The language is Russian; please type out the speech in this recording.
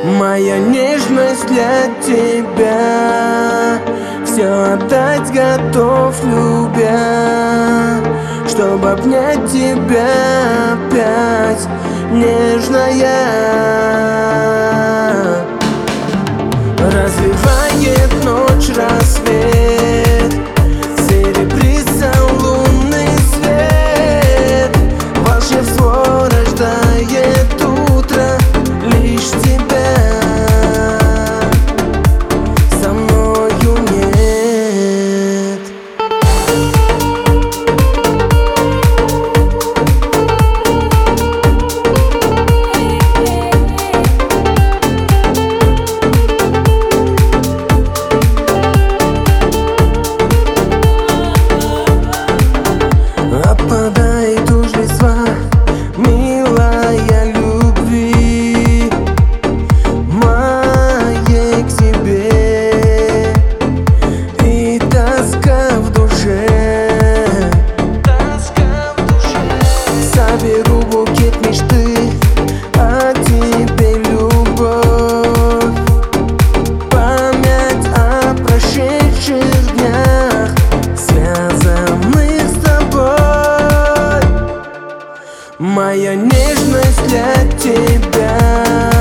Моя нежность для тебя, все отдать готов, любя, чтобы обнять тебя опять, нежная. Развивает ночь рассвет, серебрится лунный свет, волшебство рождает утро, лишь тебя со мною нет. Опадает уж листва, милая, любви моей к тебе, и тоска в душе. Соберу букет мечты о тебе, любовь, память о прошедших днях, связанных с тобой. Моя нежность для тебя,